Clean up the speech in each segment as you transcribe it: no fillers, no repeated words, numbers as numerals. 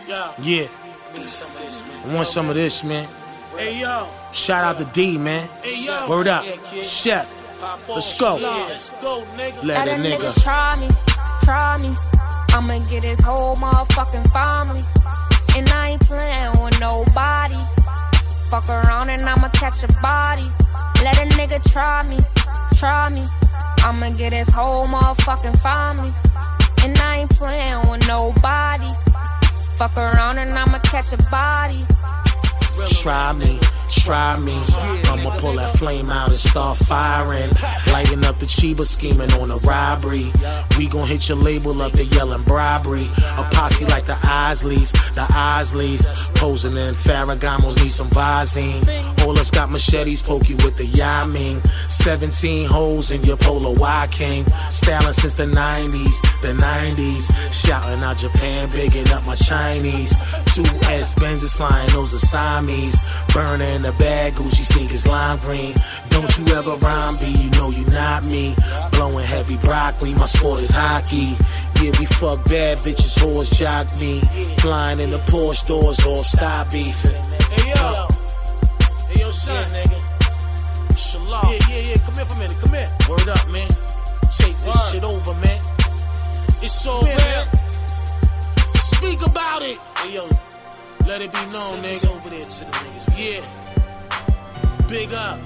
Yeah. I want some of this, man. Hey, yo. Shout out to D, man. Word up. Chef. Let's go. Let a nigga try me. I'ma get his whole motherfucking family. And I ain't playing with nobody. Fuck around and I'ma catch a body. Let a nigga try me. I'ma get his whole motherfucking family. And I ain't playing with nobody. Fuck around and I'ma catch a body. Try me. I'ma pull that flame out and start firing. Lighting up the Chiba, scheming on a robbery. We gon' hit your label up, they yelling bribery. A posse like the Isleys. Posing in Ferragamos, need some Visine. All us got machetes, poke you with the Yaming. 17 holes in your Polo Y King. Styling since the 90s. Shouting out Japan, bigging up my Chinese. 2S Benzes flying, those are Siamese. Burning the bag, Gucci sneakers, lime green. Don't you ever rhyme B, you know you not me. Blowing heavy broccoli, my sport is hockey. Yeah, we fuck bad bitches, whores jock me. Flying in the Porsche doors, all stop beefing. Hey yo, son, nigga. Shalom. Yeah, come here for a minute, come here. Word up, man. Take this shit over, man. It's all real. Speak about it. Hey yo, let it be known, nigga. Over there to the niggas. Yeah. Big up.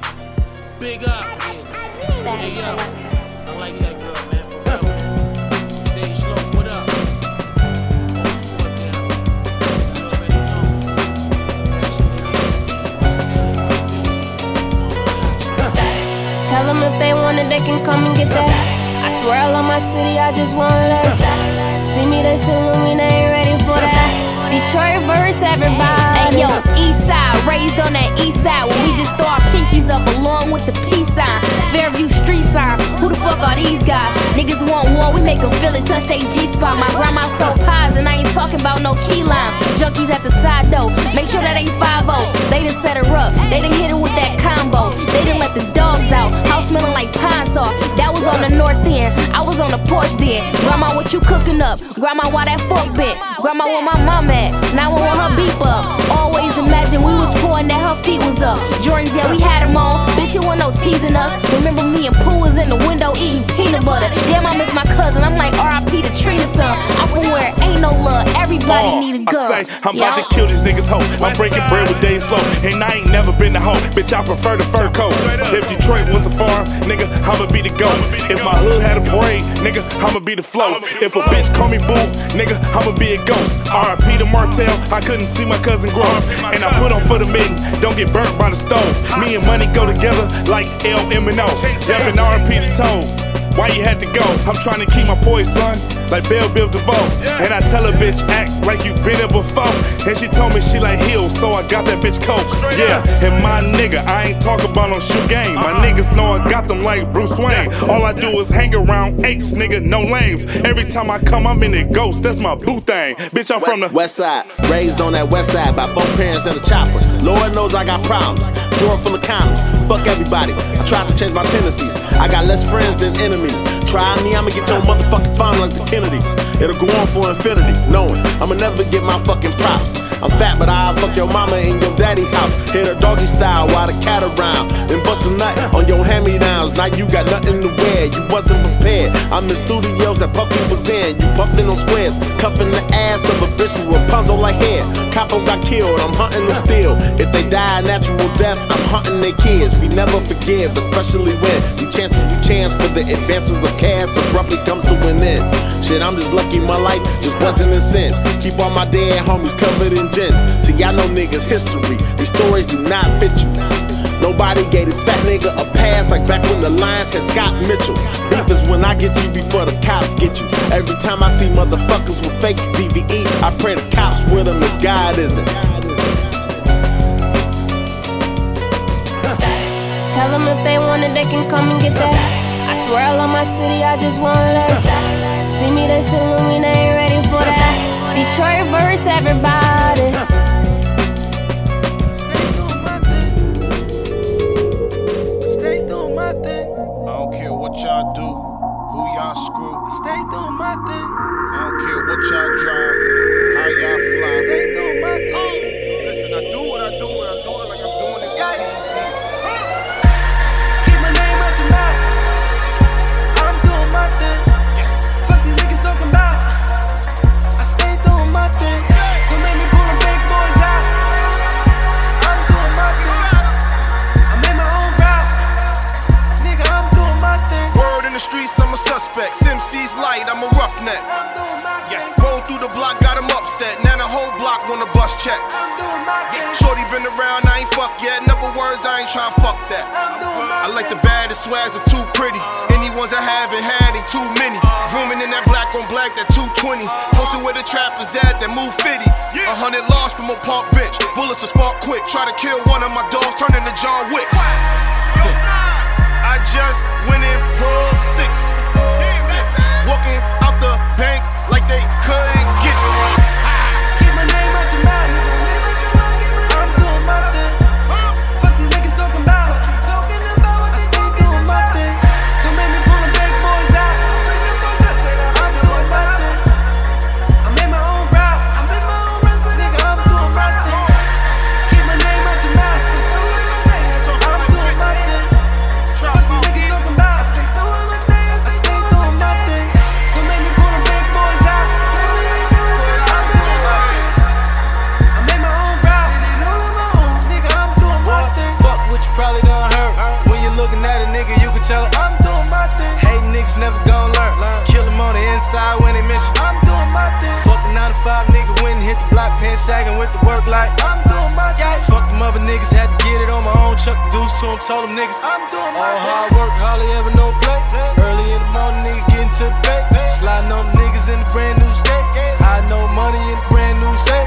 Yeah. Hey yo, I like that girl, man, for real. Dej Loaf, what up? You already know. That's what it is. Tell them if they want it, they can come and get that. I swear I love my city, I just want less. See me, they salute me, they ain't ready for that. Detroit verse, everybody. Hey yo, east side, raised on that east side. When we just throw our pinkies up along with the peace sign. Fairview street sign, who the fuck are these guys? Niggas want war, we make them feel it, touch they G-spot. My grandma sold pies and I ain't talking about no key lime. Junkies at the side though, make sure that ain't 5-0. They done set her up, they done hit her with that combo. They done let the dogs out, house smelling like pine saw. That was on the north end, I was on the porch there. Grandma, what you cooking up? Grandma, why that fork bent? Grandma, where my mom at? Now I want her beep up. Always imagine we was poor and that her feet was up. Jordans, yeah, we had them on. Bitch, you want no teasing us. Remember me and Pooh was in the window eating peanut butter. Damn, I miss my cousin. I'm like R.I.P. to Trina son. I'm from where ain't no love. Everybody need a gun. I say, I'm about to kill these niggas hoe. I'm breaking bread with Dej Loaf. And I ain't never been the hoe. Bitch, I prefer the fur coat. If Detroit was a farm, nigga, I'ma be the goat. If my hood had a parade, nigga, I'ma be the float. If a bitch call me boo, nigga, I'ma be a ghost. R.I.P. to Martell, I couldn't see my cousin grow. And I put on for the mitten, don't get burnt by the stove. Me and money go together like L.M.N.O. Devin R.P. to Toad. Why you had to go? I'm trying to keep my poise, son, like Belle Biv DeVoe. And I tell a bitch, act like you been there before. And she told me she like heels, so I got that bitch coke. Yeah, and my nigga, I ain't talking about no shoe game. My niggas know I got them like Bruce Wayne. All I do is hang around apes, nigga, no lames. Every time I come, I'm in the ghost, that's my boo thing. Bitch, I'm from the west side, raised on that west side by both parents and a chopper. Lord knows I got problems, drawer full of condoms. Fuck everybody, I tried to change my tendencies. I got less friends than enemies. Try me, I'ma get your motherfucking phone like the Kennedys. It'll go on for infinity, knowing I'ma never get my fucking props. I'm fat, but I'll fuck your mama in your daddy house. Hit her doggy style while the cat around. Then bust a nut on your hand-me-downs. Now you got nothing to wear, you wasn't prepared. I'm in studios that Puffy was in. You puffin' on squares, cuffin' the ass of a bitch with Rapunzel like hair. Capo got killed, I'm hunting them still. If they die a natural death, I'm hunting their kids. We never forgive, especially when the chances we chance for the advancements of cash abruptly comes to an end. Shit, I'm just lucky my life just wasn't in sin. Keep all my dead homies covered in gin. See, y'all know niggas' history. These stories do not fit you. Nobody gave this fat nigga a pass like back when the Lions had Scott Mitchell. Beef is when I get you before the cops get you. Every time I see motherfuckers with fake DVE, I pray the cops with them if God isn't. Tell them if they want it, they can come and get that. I swear I love my city, I just want less. See me, they salute me, they ain't ready for that. Detroit verse, everybody. Stay doing my thing. I don't care what y'all do, who y'all screw. Stay doing my thing. I don't care what y'all drive, how y'all fly. block got him upset. Now the whole block wanna bust checks. Shorty been around, I ain't fucked yet. In other words, I ain't tryna fuck that. I like the baddest swags are too pretty. Any ones I haven't had ain't too many. Rooming in that black on black, that 220. Posted where the trappers at, that move 50. 100 lost from a park bench. Bullets will spark quick. Try to kill one of my dogs, turn into John Wick. I just went and pulled 6. Walking out the bank like they couldn't get me. Keep my name out your mouth. I'm doing my thing. Fuck these niggas talking about. I still doing my thing. Don't make me pull them big boys out. I'm doing my thing. I made my own route. Nigga, I'm doing my thing. Keep my name out your mouth. I'm doing my thing. Fuck these niggas talking about. I still doing my thing. Don't make me pull them big boys out. I'm doing my thing. I made my own route. Nigga, I'm doing my thing. Fuck what you probably done heard. When you're looking at a nigga, you can tell I'm doing my thing. Hating niggas never gon' learn. Kill them on the inside when they miss you. I'm doing my thing. Fuck the 9 to 5 nigga, went and hit the block, pants sagging with the work like I'm doing my thing. Fuck them other niggas, had to get it on my own. Chuck the deuce to them, told them niggas I'm doing my thing. All hard work, hardly ever no play. Early in the morning, nigga getting to the pay. Sliding on the niggas in the brand new skate. I know money in the brand new safe.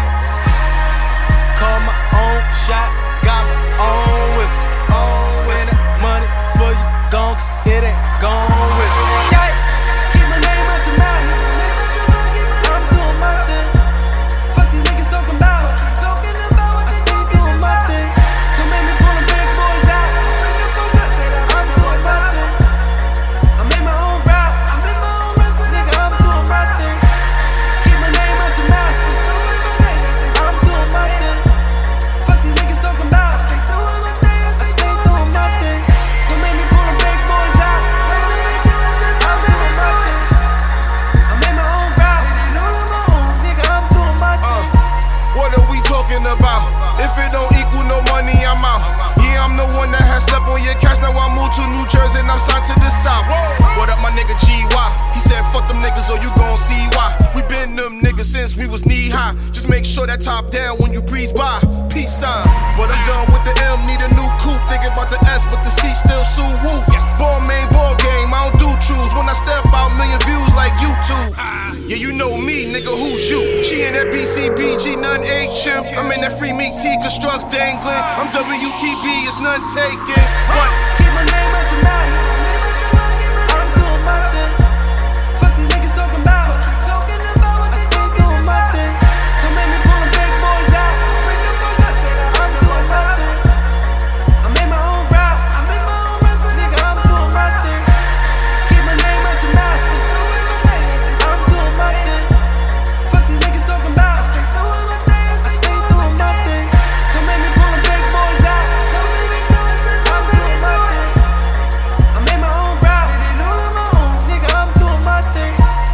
Call my own shots, got my own whistle. Spending money for you, gon' it ain't gone with you. Keep my name out your mouth. I'm doing my thing. Fuck these niggas talking about. I still doing my thing. Don't make me pull them big boys out. I'm doing my thing. I made my own route. Nigga, I'm doing my thing. Keep my name out your mouth. I'm doing my thing. Fuck these niggas talking about. I still doing my thing. Don't make me pull them big boys out. I'm doing my thing. I made my own route. Nigga, I'm doing my thing. What are we talking about? If it don't equal no money, I'm out. Yeah, I'm the one that has slept on your couch. Now I moved to New Jersey and I'm signed to the South. What up, my nigga GY? He said, fuck them niggas or you gon' see why. We been them niggas since we was knee high. Just make sure that top down when you breeze by. Peace sign. But I'm done with the M, need a new coupe. Thinking about the S, but the C still Sue Woo. Ball main ball game, I don't do truths. When I step out, million views like YouTube. Yeah, you know me, nigga, who's you? She in that BCBG, none HM. I'm in that free meat T, constructs dangling. I'm WTB, it's none taken. But keep my name out your mouth. I'm doing my thing. Fuck these niggas talking about. I still doing my thing. Don't make me pull them big boys out. I'm doing my thing. I made my own route. Nigga, I'm doing my thing. Keep my name out your mouth. I'm doing my thing. Fuck these niggas talking about. I still doing my thing. Don't make me pull them big boys out. I'm doing my thing. I made my own route. Nigga, I'm doing my thing.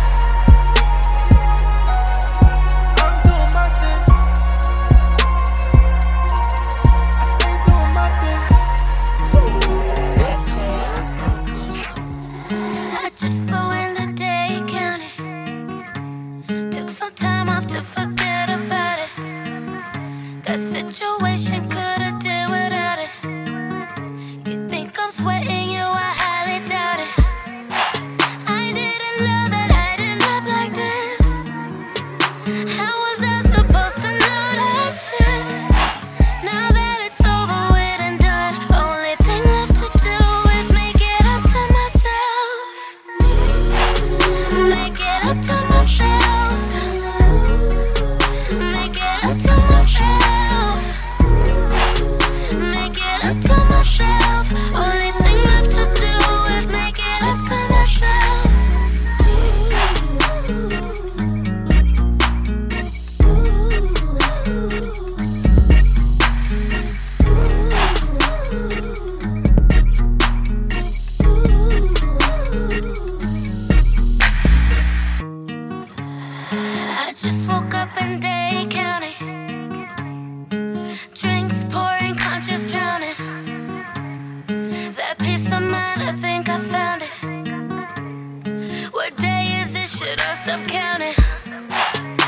I'm doing my thing. I stay doing my thing. I just flew in today, county. Took some time off to forget about it. That situation could've did without it. You think I'm sweating you? I highly doubt it. I didn't know that I'd end up like this. How was I supposed to know that shit? Now that it's over with and done, only thing left to do is make it up to myself. Make it up to myself. Make it up to myself. Make it up to myself. Only thing left to do is make it up to myself. I just woke up in Dade County. Drinks pouring, conscious drowning. That peace of mind, I think I found it. What day is it? Should I stop counting?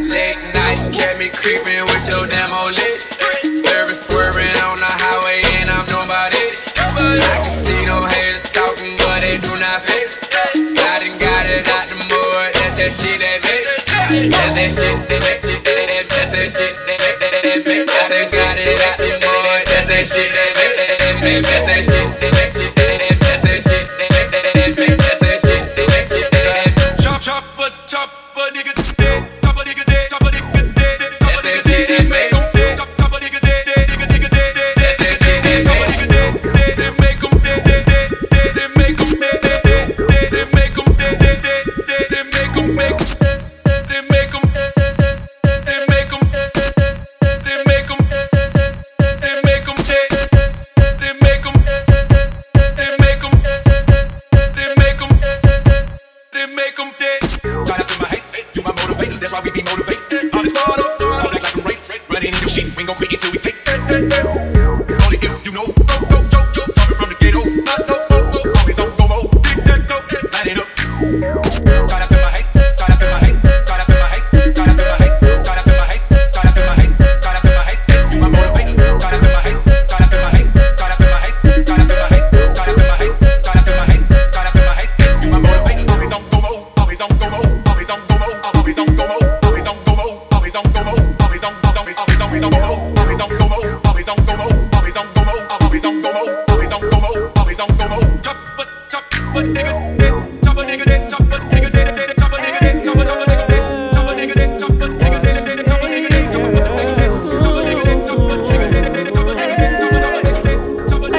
Late night, kept me creeping with your damn old lit. Service swerving on the highway and I'm doing about it. I can see no haters talking, but they do not fit. I done got it out the mud, that's that shit that make. That's that shit that make it. That's that shit that make. That's that shit that got the mud. That's that shit that make. That's that shit that make it. That's that shit that make. That's that shit that make it. Chop, chop, nigga dead. Chop a nigga dead. Chop a nigga dead. That's that shit that make. Chop a nigga dead. Nigga dead. That's that shit that make. They make 'em dead. They make 'em dead. They make 'em dead. They make 'em make. They make 'em. They make 'em. They make 'em. They make 'em dead. They make 'em. They make 'em. They make 'em. They make 'em dead. Shout out to my hate, you my motivator. That's why we be motivated. All this hard up, all black like a race. Running in your shit, we ain't gon' quit until we take. Only if you know, coming from the ghetto. Always on go mode, tic-tac-toe, light it up. Shout out to my hate, shout out to my hate, shout out to my hate, shout out to my hate, shout out to my hate, shout out to my hate, shout out to my hate. You my motivator. Shout out to my hate, shout out to my hate, shout out to my hate, shout out to my hate, shout out to my hate, shout out to my hate, shout out to my hate. You my motivator. Always on go mode, always on go mode, always on go mode, always on go mode, always on go mode, always on go mode, always on go mode, always on go mode, always on go mode, always on go mode, always on go mode, always on go mode, always on go mode, always on go mode. Chop a nigga dead, chop a nigga dead, chop a nigga dead, chop a nigga dead, chop a nigga dead, chop a nigga dead, chop a nigga dead, chop a nigga dead, chop a nigga dead, chop a nigga dead, chop a nigga dead, chop a nigga dead, chop a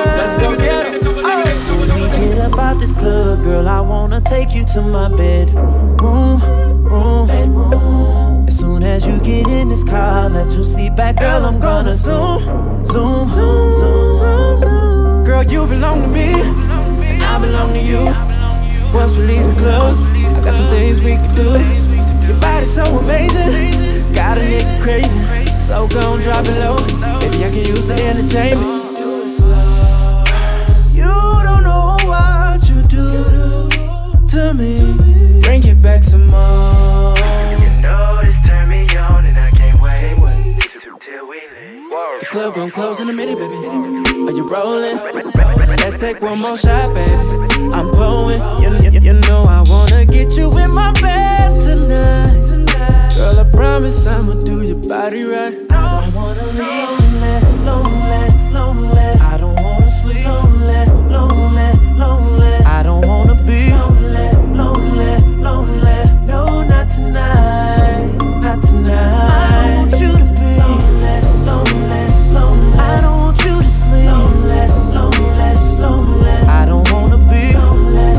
nigga dead. Get up out this club, girl, I wanna take you to my bedroom. As soon as you get in this car, let your seat back, girl, I'm gonna zoom. Girl, you belong to me, and I belong to you. Once we leave the club, I got some things we can do. Your body's so amazing, got a nigga craving. So gon' drop it low, baby, I can use the entertainment. You don't know what you do to me. Bring it back some more. You know it's turn me on and I can't wait till we leave. The club gon' close in a minute, baby. Are you rolling? Let's take one more shot, baby. I'm pulling. You know I wanna get you in my bed tonight. Girl, I promise I'ma do your body right. I don't wanna leave lonely. I don't wanna sleep lonely. I don't wanna be lonely. No, not tonight. I want you to be lonely. I don't want you to sleep lonely. I don't wanna be lonely.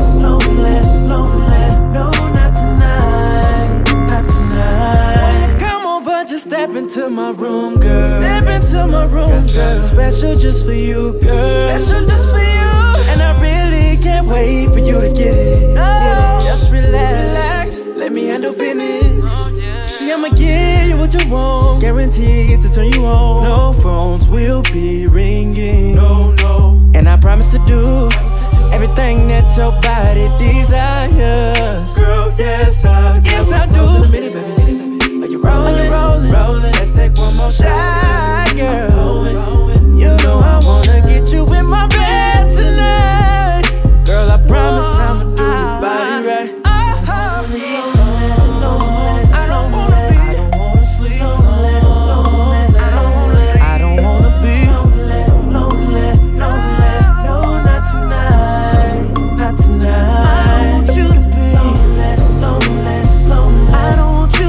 No, not tonight. Come over, just step into my room, girl. Step into my room, got something special just for you, girl. Special just for you. And I really can't wait for you to get it. No, just relax. Let me handle business. See, I'ma give you what you want, guaranteed to turn you on. No phones will be ringing. No. And I promise to do everything that your body desires. Girl, yes I do. Are you rolling? Let's take one more shot, girl. You know I wanna get you in my bed tonight. Girl, I promise I'ma do your body right. I don't wanna sleep lonely. I don't wanna be lonely. No, not tonight. I want you to be lonely. I don't want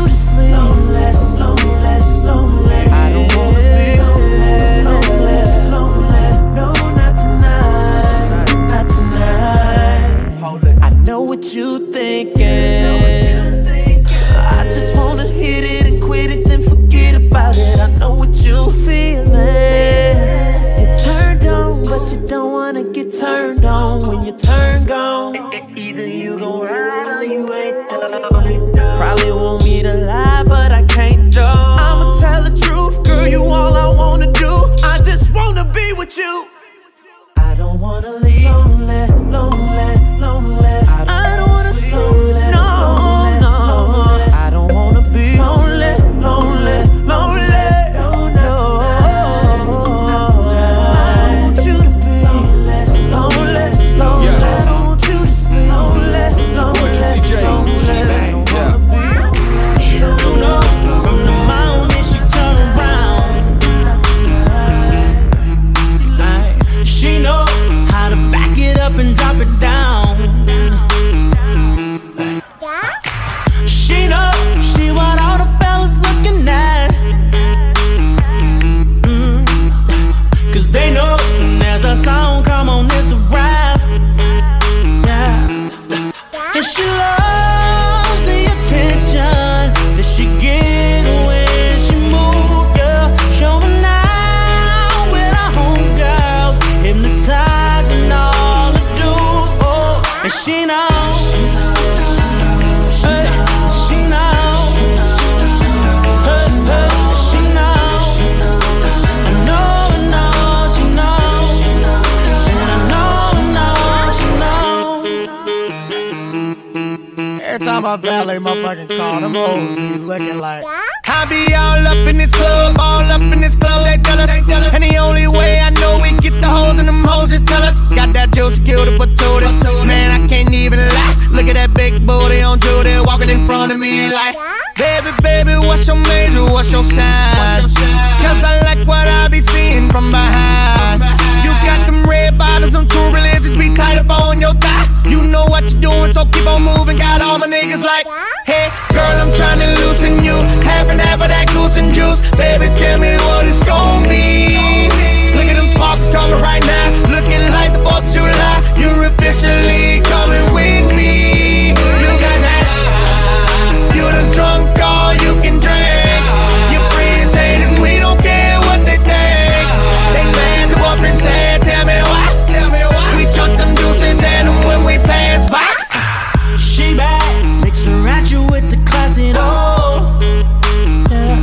time I valet my fucking car, them hoes be looking like. I be all up in this club, they tell us. And the only way I know we get the hoes and them hoes just tell us. Got that juice, kill the potato. Man, I can't even lie. Look at that big booty on Judy walking in front of me like, baby, what's your major, what's your sign? Cause I like what I be seeing from behind. You got them red bottoms, them true religions be tight up on your thigh. You know what you're doing, so keep on moving. Got all my niggas like, hey, girl, I'm trying to loosen you. Half and half of that goose and juice. Baby, tell me what it's gon' be. Look at them sparks coming right now. Looking like the 4th of July. You're officially coming with me. You got that. You done drunk all you can drink. Your friends hating, we don't care what they think. They mad to what Prince said. Tell me why. We chuck them deuces at them when we pass by. She bad, mix her at you with the classic. Oh, yeah.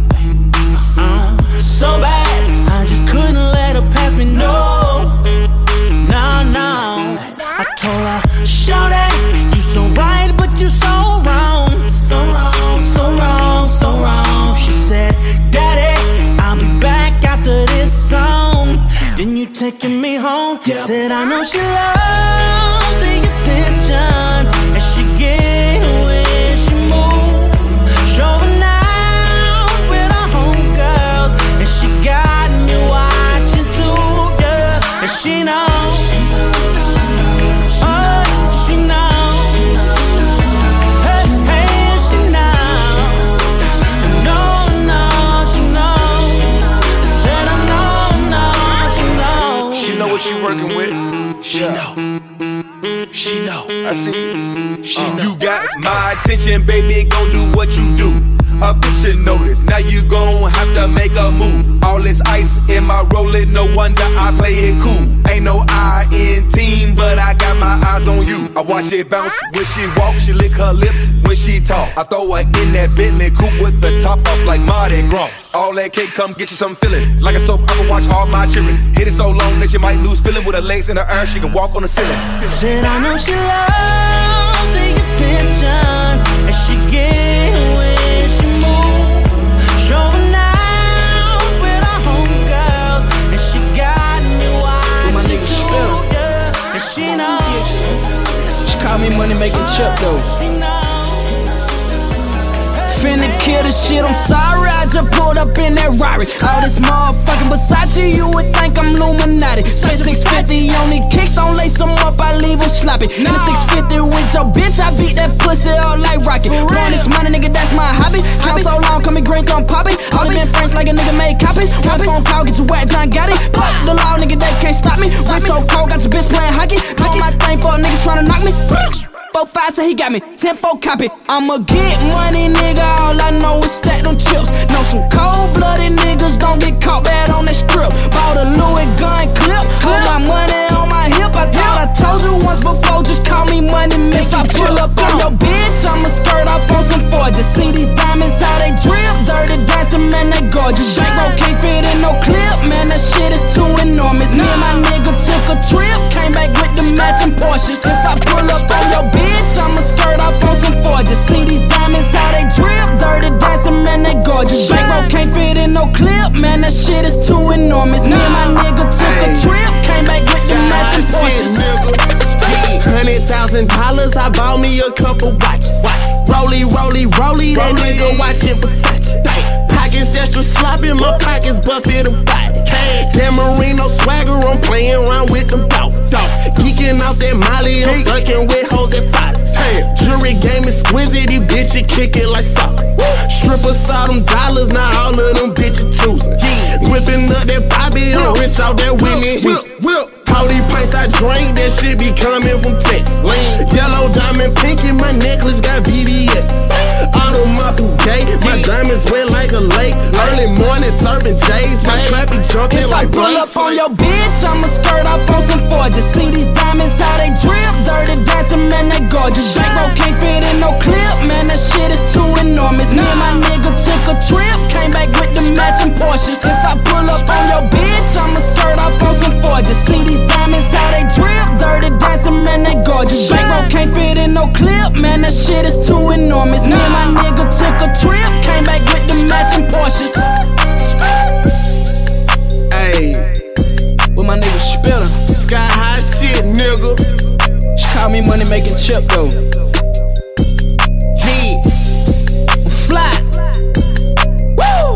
So bad, I just couldn't let her pass me. No. I told her, show that you so right, but you so wrong. So wrong. She said, Daddy, I'll be back after this song. Then you taking me home. Said I know she loves the attention, and she get when she move. Showing out with her homegirls, and she got me watching too, yeah. And she knows. She working with, she know, I see You got my attention, baby, gon' do what you do. Eviction notice, now you gon' have to make a move. All this ice in my rollin', no wonder I play it cool. Ain't no I in team, but I got my eyes on you. I watch it bounce when she walk, she lick her lips when she talk. I throw her in that Bentley coupe with the top off like Mardi Gras. All that cake, come get you some feeling. Like a soap opera, watch all my children. Hit it so long that you might lose feeling. With her legs in her air, she can walk on the ceiling. Said I know she loves the attention, and she get when she move. Showing out with her homegirls, and she got me watching too, yeah. And she knows. She call me money making chip though. She knows. Finna kill the shit, I'm sorry, I just pulled up in that Rari. All this motherfucking Versace, you would think I'm Illuminati. Spent 650 on these kicks, don't lace them up, I leave them sloppy. In the 650 with your bitch, I beat that pussy up like Rocky. Blowing this money, nigga, that's my hobby. Count so long, call me green, don't pop it. All been friends like a nigga made copies. One phone call, get you wet, John got it. Fuck the law, nigga, they can't stop me. Wrist so cold, got your bitch playing hockey. Doing my thing for niggas tryna knock me. 4-5 say he got me, 10-4 copy. I'ma get money, nigga, all I know is stack them chips. Know some cold-blooded niggas don't get caught bad on that strip. Bought a Louis gun clip, hold my money on my hip. I thought I told you once before, just call me money, if I pull up on your bitch, I'ma skirt off on some forges. See these diamonds, how they drip, dirty dancing, man, they gorgeous. Bankroll can't fit in no clip, man, that shit is too enormous. Me and my nigga took a trip, came back with the matching Porsches. If I pull up on your bitch, I'ma skirt off on some forges. See these diamonds, how they drip, dirty dancing, man, they gorgeous. Bankroll can't fit in no clip, man, that shit is too enormous. Me and my nigga took a trip, came back with the matching Porsches. $100,000, I bought me a couple watches. Rolly, that nigga watching Versace. Pockets extra sloppy, my pockets buffet a body. Dan Marino swagger, I'm playing around with them dogs. Geeking out that Molly, I'm fucking with hoes that fight. Jury game exquisite, these bitches kick it like soccer. Strippers saw them dollars, now all of them bitches choosing. Whipping up that Bobby, I'm rich out that Whitney Houston. All these pints I drink, that shit be coming from Texas. Yellow diamond pinky, my necklace got VVS. Autumn up through gate, my diamonds wet like a lake. Early morning serving J's, my trap be jumping like pull brakes. up on your bitch, I'ma skirt off on some forges. See these diamonds, how they drip, dirty dancing, man, they gorgeous. Bankroll can't fit in no clip, man, that shit is too enormous. Me and my nigga took a trip, came back with the matching Porsches. If I pull up on your bitch, I'ma skirt off on some forges. See these diamonds, how they drip, dirty dancing, man, they gorgeous. Bankroll can't can't fit in no clip, man, that shit is too enormous. Me and my nigga took a trip, came back with the matching Porsches. Ayy, with my nigga Spitter. Sky high shit, nigga. She call me money making chip though. Yeah, I'm fly. Woo!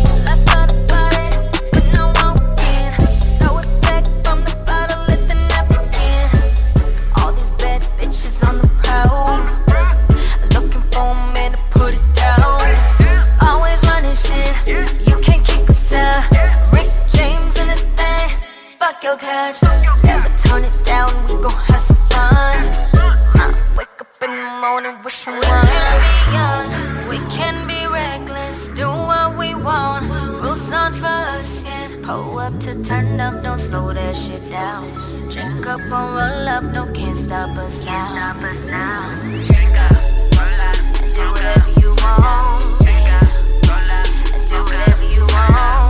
Your cash, never turn it down, we gon' have some fun. Might wake up in the morning with some wine. We can be young, we can be reckless, do what we want. Rules on for us, yeah. Pull up to turn up, don't slow that shit down. Drink up or roll up, no can't stop us now. Drink up, roll up, let's do whatever you want. Drink up, roll up, let's do whatever you want.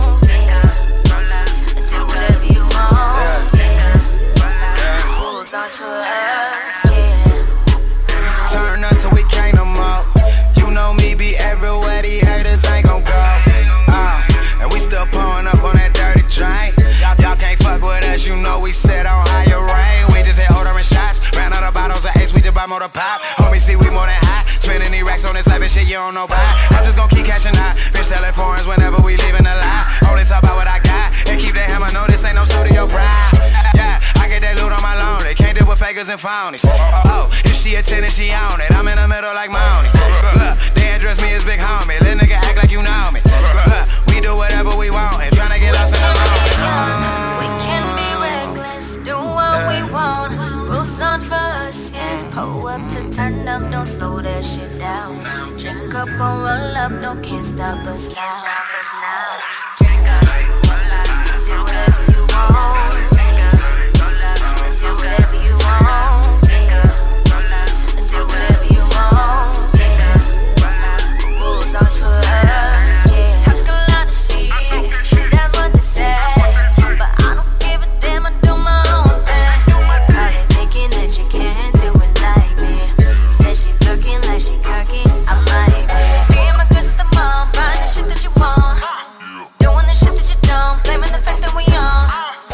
Turn up till we can't no more. You know me, be everywhere, these haters ain't gon' go. And we still pouring up on that dirty drink. Y'all can't fuck with us, you know we sit on higher range. We just hit ordering shots, ran out of bottles of Ace, we just buy more to pop. Homie, see we more than hot, spending these racks on this life and shit you don't know about. I'm just gon' keep cashing out, bitch selling foreigns whenever we leaving the line. Only talk about what I got, and keep that hammer, no this ain't no studio pride. Yeah, I get that loot on my loan, they can't deal with fakers and phonies. Oh, if she a 10 and she on it, I'm in the middle like Mountie. Look, they address me as big homie, little nigga act like you know me. Look, we do whatever we want, and tryna get lost in the moment. We can be reckless, do what we want. Rules on for us, yeah. Pull up to turn up, don't slow that shit down. Drink up or roll up, no can't stop us now. Drink up, roll up, let's do whatever you want. Drink up, roll up, let's do whatever you want. Drink up, roll up, let's do whatever you want. Drink up, roll up, rules on for us, yeah. Talk a lot of shit, that's what they say. But I don't give a damn, I do my own thing. Probably thinking that you can't do it like me. Said she looking like she cocky, I might be. Me and my girls at the mall, buying the shit that you want. Doing the shit that you don't, blaming the fact that we on.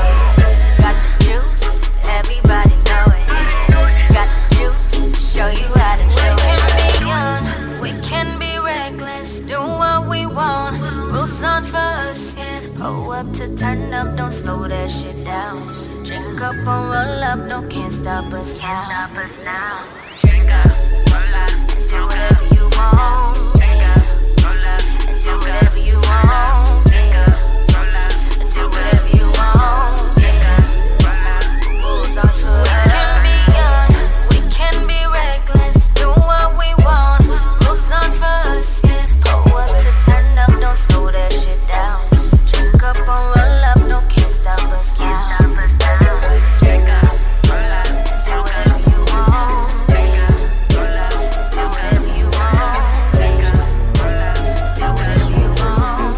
Got the juice, everybody know it. Got the juice, show you how to do it. We can be young, we can be reckless, do what we want. Rules on for us, yeah. Pull up to turn up, don't slow that shit down. Drink up or roll up, no can't stop us now. Drink up, roll up, let's do whatever you want. Drink up, roll up, let's do whatever you want. Drink up, roll up, let's do whatever you want. Drink up, roll up, rules on for us. We can be young, we can be reckless, do what we want. Rules on for us, yeah. Pull up to turn up, don't slow that shit down. Drink up or roll up, no can't stop us now. Drink up, roll up, let's do whatever you want. Drink up, roll up, let's do whatever you want. Drink up, roll up, let's do whatever you want.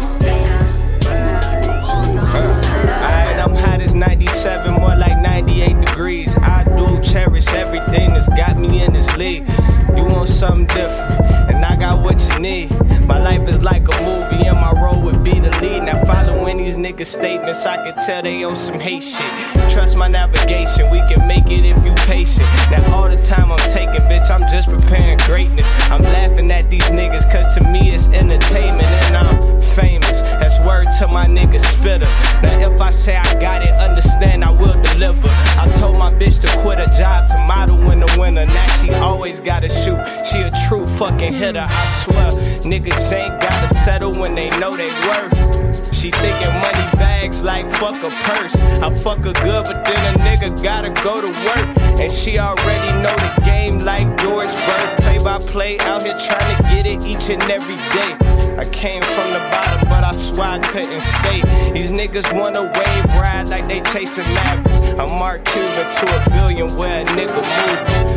Alright, I'm hot as 97, more like 98 degrees. I do cherish everything that's got me in this league. You want something different, and I got what you need. My life is like a movie, and my role would be the lead. Now following these niggas' statements, I can tell they on some hate shit. Trust my navigation, we can make it if you patient. Now all the time I'm taking, bitch, I'm just preparing greatness. I'm laughing at these niggas, cause to me it's entertainment, and I'm famous. That's word to my nigga Spitter. Now if I say I got it, understand I will deliver. I told my bitch to quit her job to model in the winter. Now she always gotta shoot, she a true fucking hitter, I swear. Niggas ain't gotta settle when they know they worth. She thinking money bags like fuck a purse. I fuck her good, but then a nigga gotta go to work. And she already know the game like George Burke. Play by play, out here trying to get it each and every day. I came from the bottom, but I swear I couldn't stay. These niggas wanna wave ride like they chasing Mavericks. I'm Mark Cuban to $1 billion where a nigga move.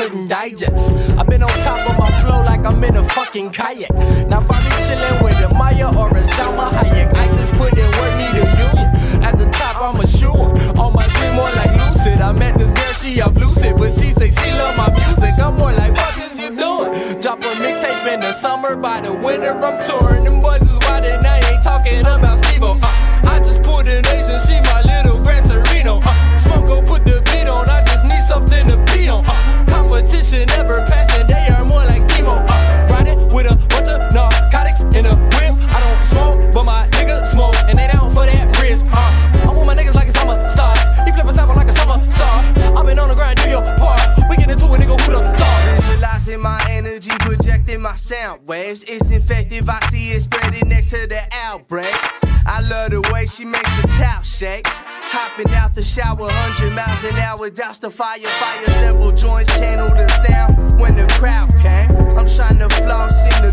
couldn't digest. I've been on top of my flow like I'm in a fucking kayak. Now find me chillin' with a Maya or a Salma Hayek. I just put in work, need a union. At the top, I'm a shooter. On my dream, more like lucid. I met this girl, she up lucid, but she say she love my music. I'm more like, what is you doing? Drop a mixtape in the summer, by the winter I'm touring. Them boys is wild and I ain't talking about Steve-O. I just put an ace and she my little Gran Torino. Smoko put the beat on, I just need something to beat on. Competition never passing, they are more like chemo. Riding with a bunch of narcotics in a whip. I don't smoke, but my niggas smoke, and they down for that risk. I'm with my niggas like it's summer star. He flippin' south like a summer star. I've been on the grind, do your part. We get into a nigga who the thought. Visualizing my energy, projecting my sound waves. It's infective, I see it spreading next to the outbreak. I love the way she makes the towel shake. Hopping out the shower, 100 miles an hour, douse the fire. Several joints channel the sound when the crowd came. I'm trying to floss in the